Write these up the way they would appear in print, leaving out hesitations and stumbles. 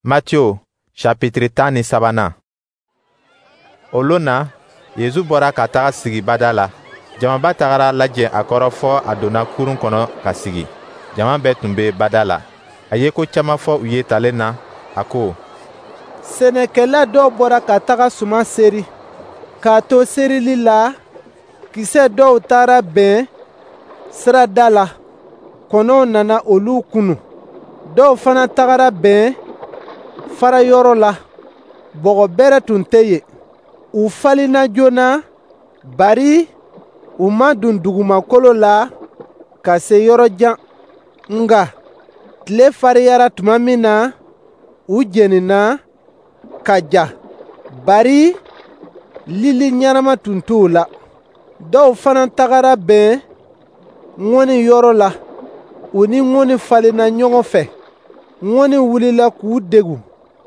Matthieu chapitre 13. O lon na Yezu bɔra ka taga sigi bada la. Jamaba tagara lajɛ a kɔrɔ fɔ a donna kurun kɔnɔ ka sigi. Jama bɛɛ tun bɛ bada la. A ye ko caman fɔ u ye talen na, a ko: Sɛnɛkɛla dɔw bɔra ka taga suman seri. K'a to serili la, kisɛ dɔw taara bɛn sirada la. Kɔnɔw nana olu kunu. Dɔw fana tagara bɛn fara yɔrɔ la. Bɔgɔ bɛrɛ tun tɛ yen. U falenna joona, bari u ma dun dugumakolo la ka se yɔrɔ jan. Nga tile fariyara tuma min na, u jenina ka ja, bari lili ɲɛnama tun t'u la. Dɔw fana tagara bɛn ŋɔni yɔrɔ la. U ni ŋɔni falenna ɲɔgɔn fɛ. Ŋɔni wulila k'u degu.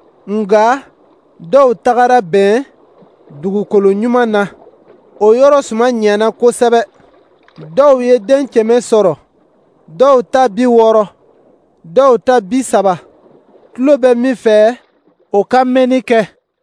Nga dɔw tagara bɛn dugukolo ɲuman na. O yɔrɔ suma ɲɛna kosɛbɛ. Dɔw ye den kɛmɛ sɔrɔ, dɔw ta 60, dɔw ta 30. Tulo bɛ min fɛ, o ka mɛnni kɛ.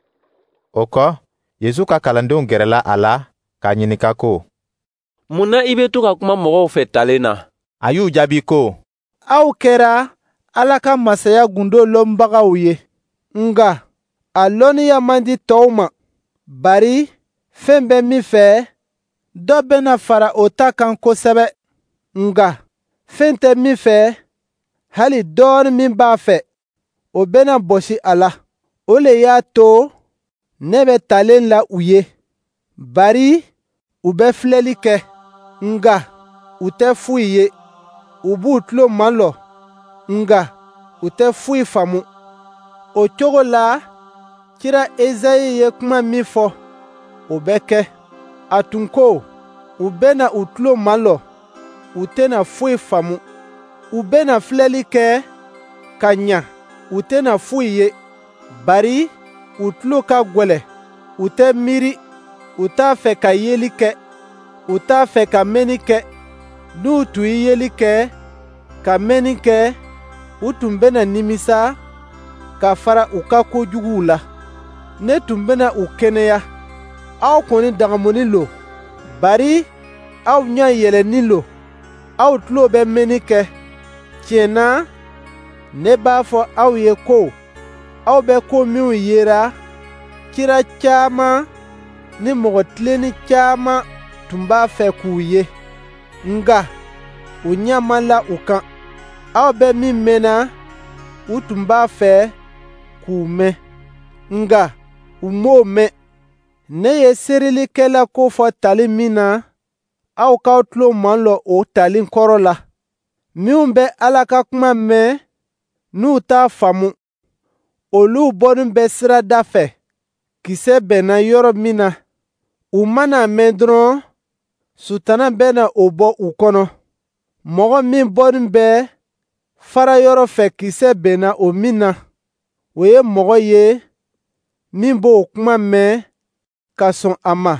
O kɔ, Yezu ka kalandenw gɛrɛla a la k'a ɲininka ko: Mun na I bɛ to ka kuma mɔgɔw fɛ talen na? A y'u jaabi ko: Aw kɛra Ala ka masaya gundo lɔnbagaw ye. Nga a lɔnniya man di tɔw ma. Bari fɛn bɛ min fɛ, dɔ bɛna fara o ta kan kosɛbɛ. Nga fɛn tɛ min fɛ, hali dɔɔni min b'a fɛ, o bɛna bɔsi a la. O le y'a to ne bɛ talen la u ye. Bari u bɛ filɛli kɛ, nga u tɛ foyi ye. U b'u tulo malɔ, nga u tɛ foyi faamu. O cogo la, kira Ezayi ye kuma min fɔ, o bɛ kɛ. A tun ko: u bɛna u tulo malɔ, u tɛna foyi faamu. U bɛna filɛli kɛ ka ɲa, u tɛna foyi ye. Bari u tulo ka gwɛlɛ, u tɛ miiri. U t'a fɛ ka yeli kɛ, u t'a fɛ ka mɛnni kɛ. N'u tun ye yeli kɛ ka mɛnni kɛ, u tun bɛna nimisa ka fara u ka kojuguw la. Ne tun bɛna u kɛnɛya. Aw kɔni dagamoni lo, bari aw ɲɛ yɛlɛnni lo. Aw tulo bɛ mɛnni kɛ. Tiɲɛ na, ne b'a fɔ aw ye ko aw bɛ ko minw yera, kira caaman ni mɔgɔ tilenni caaman tun b'a fɛ k'u ye. Nga u ɲɛ ma la u kan. Aw bɛ min mɛnna, u tun b'a fɛ k'u mɛn. Nga u m'o mɛn. Ne ye serilikɛla ko fɔ tali min na, aw k'aw tulo malɔ o tali kɔrɔ la. Minw bɛ Ala ka kuma mɛn n'u t'a faamu, olu bɔnen bɛ sirada fɛ. Kisɛ bɛnna yɔrɔ min na, u mana mɛn dɔrɔn, Sutana bɛna o bɔ u kɔnɔ. Mɔgɔ min bɔnen bɛ fara yɔrɔ fɛ kisɛ bɛnna o min na, o ye mɔgɔ ye min b'o kuma mɛn ka sɔn a ma.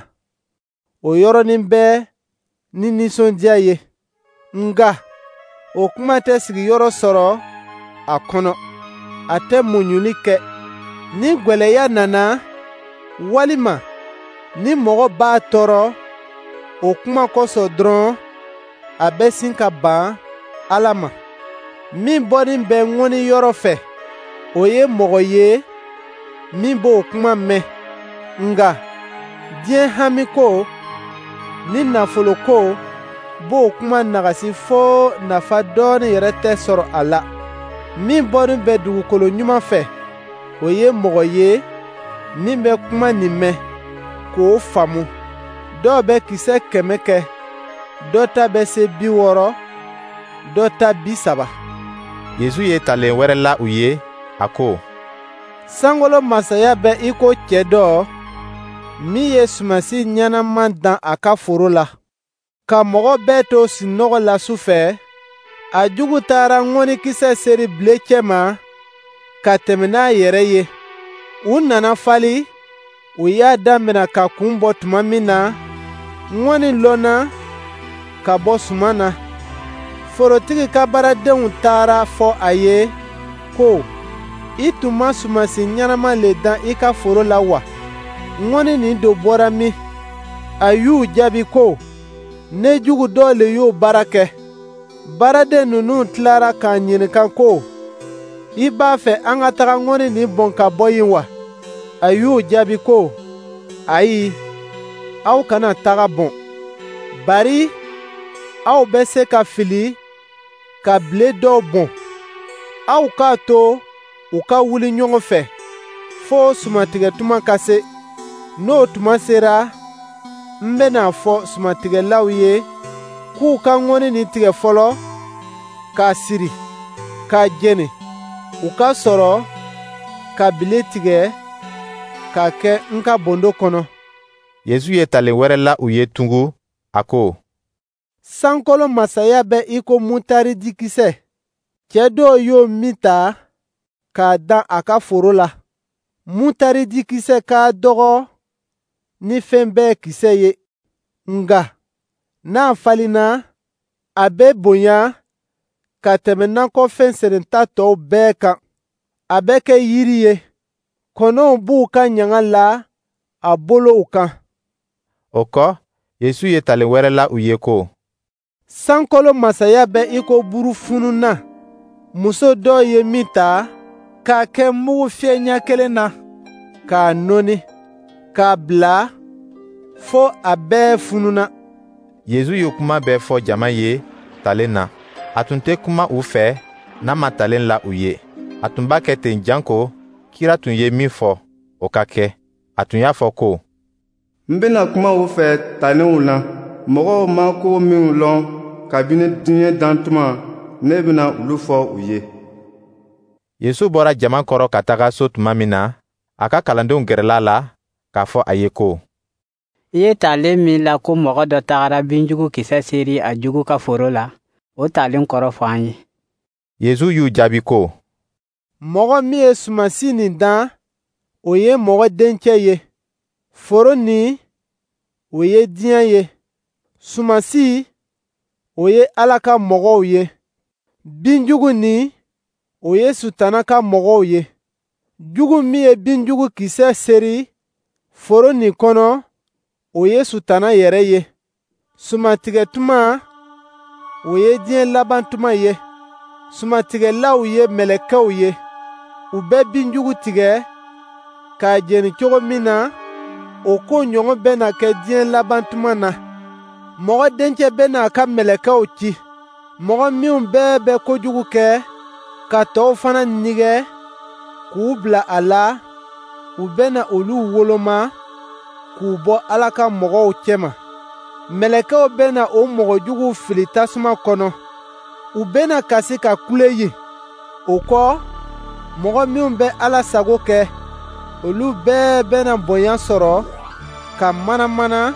O yɔrɔnin bɛ ni nisɔndiya ye. Nga o kuma tɛ sigiyɔrɔ sɔrɔ a kɔnɔ. A tɛ muɲuli kɛ. Ni gwɛlɛya nana, walima ni mɔgɔ b'a tɔɔrɔ, o kuma kosɔn dɔrɔn, a bɛ sin ka ban Ala ma. Min bɔnen bɛ ŋɔni yɔrɔ fɛ, o ye mɔgɔ ye min b'o kuma mɛn. Nga diɲɛ hamiko ni nafoloko b'o kuma nagasi fo nafa dɔɔni yɛrɛ tɛ sɔrɔ a la. Min bɔnen bɛ dugukolo ɲuman fɛ, o ye mɔgɔ ye min bɛ kuma nin mɛn, k'o faamu. Dɔw bɛ kisɛ 100 kɛ, dɔ ta bɛ se 60, dɔ ta 30. Yezu ye talen wɛrɛ la u ye, a ko: Sankolo masaya bɛ i ko cɛ dɔ min ye sumansi ɲɛnaman dan a ka foro la. Ka mɔgɔ bɛɛ to sinɔgɔ la su fɛ, a jugu taara ŋɔnikisɛ seri bilencɛ ma ka tɛmɛ n'a yɛrɛ ye. U nana fali, u y'a damina ka kun bɔ tuma min na, ŋɔni lɔnna ka bɔ suman na. Forotigi ka baaradenw taara fɔ a ye ko: I tun ma sumansi ɲɛnama le dan I ka foro la wa? Ŋɔni nin do bɔra min? A y'u jaabi ko, ne jugu dɔ le y'o baara kɛ. Baaraden ninnu tilara k'a ɲininka ko, I b'a fɛ an ka taga ŋɔni nin bɔn ka bɔ yen wa? A y'u jaabi ko, ayi, aw kana taga bɔn. Bari aw bɛ se ka fili ka bile dɔw bɔn. Aw k'a to u ka wuli ɲɔgɔn fɛ fo sumatigɛ tuma ka se. N'o tuma sera, n bɛna fɔ sumatigɛlaw ye k'u ka ŋɔni nin tigɛ fɔlɔ, k'a siri, k'a jeni, u ka sɔrɔ ka bile tigɛ k'a kɛ n ka bondo kɔnɔ. Yesu ye talen wɛrɛ la u ye tugun, a ko, sankolo masaya bɛ I ko mutaridikisɛ. Cɛ dɔw y'o min ta k'a dan a ka foro la. Mutaridikisɛ ka dɔgɔ ni fɛn bɛɛ kisɛ ye, nga n'a falenna, a bɛ bonya ka tɛmɛ nakɔfɛn sɛnɛta tɔw bɛɛ kan. A bɛ kɛ yiri ye, kɔnɔw b'u ka ɲaŋa la a bolow kan. O kɔ, Yesu ye talen wɛrɛ la u ye ko, sankolo masaya bɛ I ko buru fununa. Muso dɔ ye min ta k'a kɛ mugu fiyɛ ɲɛ kelen na, k'a nɔni, k'a bila fo a bɛɛ fununa. Yesu ye kuma bɛɛ fɔ jama ye talen na. A tun tɛ kuma u fɛ n'a ma talen la u ye. A tun b'a kɛ ten janko kira tun ye min fɔ, o ka kɛ. A tun y'a fɔ ko, n bena kuma u fɛ talenw la. Mɔgɔw ma ko minw lɔn kabini diɲɛ dan tuma, ne bena olu fɔ u ye. Yesu bɔra jama kɔrɔ ka taga so tuma min na, a ka kalandenw gɛrɛl'a la k'a fɔ a ye ko, I ye talen min la ko mɔgɔ dɔ tagara binjugu kisɛ seri a jugu ka foro la, o talen kɔrɔ fɔ an ye. Yesu y'u jaabi ko, mɔgɔ min ye sumansi nin dan, o ye mɔgɔ dencɛ ye. Foro nin, o ye diɲɛ ye. Sumansi, o ye Ala ka mɔgɔw ye. Binjugu nin, o ye Sutana ka mɔgɔw ye. Jugu min ye binjugu kisɛ seri foro nin kɔnɔ, o ye Sutana yɛrɛ ye. Sumatigɛ tuma, o ye diɲɛ laban tuma ye. Sumatigɛlaw ye mɛlɛkɛw ye. U bɛ binjugu tigɛ k'a jeni cogo min na, o ko ɲɔgɔn bɛna kɛ diɲɛ laban tuma na. Mɔgɔ dencɛ bɛna a ka mɛlɛkɛw ci. Mɔgɔ minw bɛɛ bɛ kojugu kɛ ka tɔw fana nigɛ k'u bila a la, u bɛna olu woloma k'u bɔ Ala ka mɔgɔw cɛma. Mɛlɛkɛw bɛna o mɔgɔjuguw fili tasuma kɔnɔ. U bɛna kasi ka kule yen. O kɔ, mɔgɔ minw bɛ Ala sago kɛ, olu bɛɛ bɛna bonya sɔrɔ ka mana-mana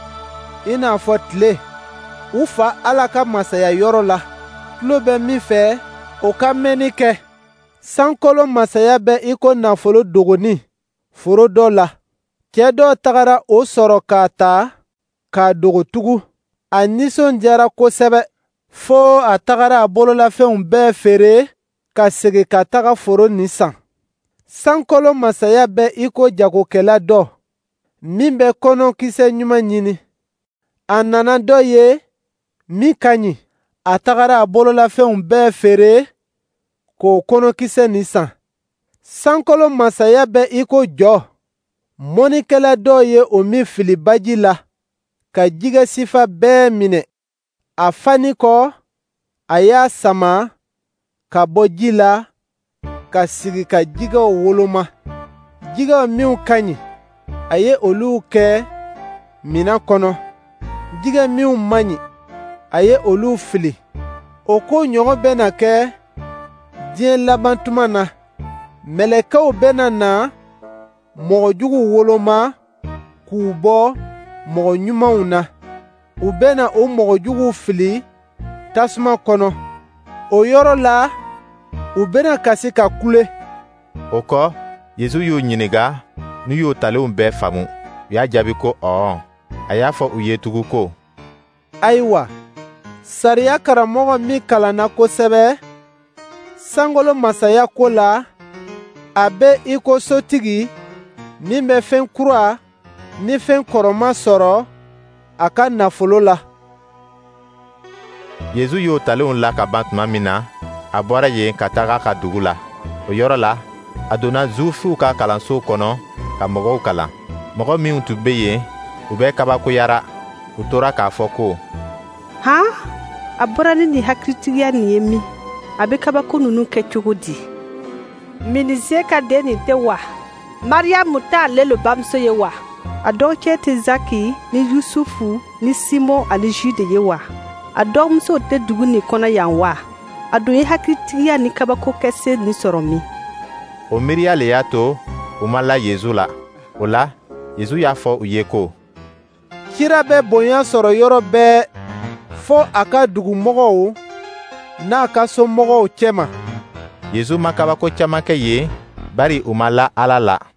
I n'a fɔ tile. U fa Ala ka masaya yɔrɔ la. Tulo bɛ min fɛ, o ka mɛnni kɛ. Sankolo masaya bɛ I ko nafolo dogoni foro dɔ la. Cɛ dɔ tagara o sɔrɔ k'a ta, k'a dogo tugun. A nisɔndiyara kosɛbɛ, fo a tagara a bololafɛnw bɛɛ feere ka segin ka taga foro nin san. Sankolo masaya bɛ I ko jagokɛla dɔ min bɛ kɔnɔkisɛ ɲuman ɲini. A nana dɔ ye min ka ɲi. A tagara a bololafɛnw bɛɛ feere k'o kɔnɔkisɛ nin san. Sankolo masaya bɛ I ko jɔ. Mɔnnikɛla dɔ ye o min fili baji la, ka jɛgɛ sifa bɛɛ minɛ. A fani kɔ, a y'a sama ka bɔ ji la, ka sigi ka jɛgɛw woloma. Jɛgɛw minw ka ɲi, a ye olu kɛ minan kɔnɔ. Jɛgɛ minw man ɲi, a ye olu fili. O ko ɲɔgɔn bɛna kɛ diɲɛ laban tuma na. Mɛlɛkɛw bɛna na mɔgɔjugu woloma k'u bɔ mɔgɔ ɲumanw na. U bɛna o mɔgɔjuguw fili tasuma kɔnɔ. O yɔrɔ la, u bɛna kasi ka kule. O kɔ, Yesu y'u ɲininka n'u y'o talenw bɛɛ faamu. U y'a jaabi ko ɔɔ. A y'a fɔ u ye tugun ko, ayiwa, sariya karamɔgɔ min kalanna kosɛbɛ sankolo masaya ko la, a be i ko sotigi min bɛ fɛn kura ni fɛn kɔrɔma sɔrɔ a ka nafolo la. Yezu y'o talenw la ka ban tuma min na, a bɔra yen ka taga a ka dugu la. O yɔrɔ la, a donna Zuwifuw ka kalanso kɔnɔ ka mɔgɔw kalan. Mɔgɔ minw tun be yen, u bɛɛ kabakoyara. U tora k'a fɔ ko, a bɔra ni nin hakilitigiya nin ye min? A be kabako nunu kɛ cogo di? Minise ka den nin tɛ wa? Mariyamu t'ale lo bamuso ye wa? A dɔgɔkɛ tɛ Zaki ni Yusufu ni Simɔn ani Jude ye wa? A dɔgɔmusow tɛ dugu nin kɔnɔ yan wa? A dun ye hakilitigiya ni kabako kɛse nin sɔrɔ min? O miiriya le y'a to u ma la Yezu la. O la, Yezu y'a fɔ u ye ko, kira bɛ bonya sɔrɔ yɔrɔ bɛɛ fɔ a ka dugumɔgɔw n'a ka somɔgɔw cɛma. Yezu ma kabako caaman kɛ yen, bari u ma la Ala la.